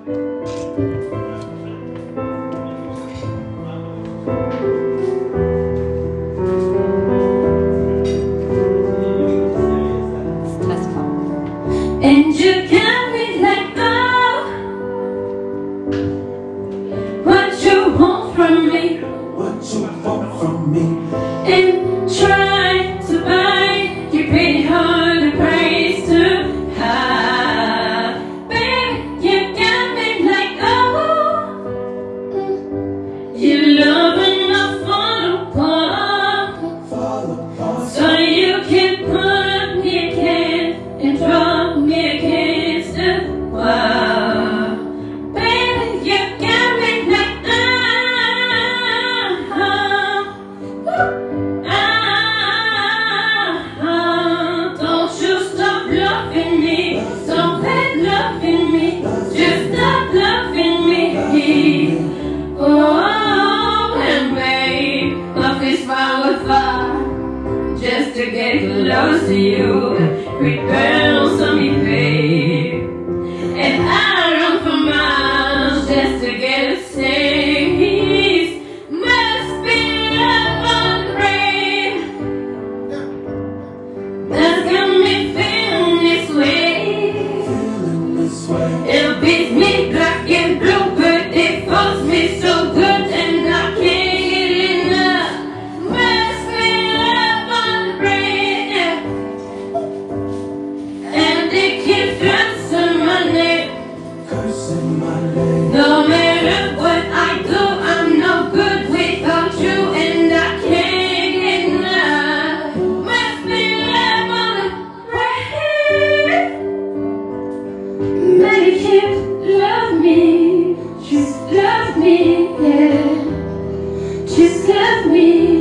And you got me like, oh, what you want from me, what you want from me, and try to buy your pretty heart a price to hide. Baby, you got me like, oh, you love enough fall apart, so you can put me again and drop me against the wall. Baby, you got me like, don't you stop loving me, don't quit loving me, just stop loving me. Oh, and babe, love is far just to get close to you. We burn on me, babe, and I run for miles just to get a taste. Must be love on the brain that's got me feeling this way. feeling this way. It beats me black and blue, but it feels me so good, and I can't get enough. Must be love on the brain, and it keeps cursing my name. Cursing my name. No matter what I do, I'm no good without you, and I can't get enough. Must be love on the brain. But you can't love me, just love me, yeah. Just love me.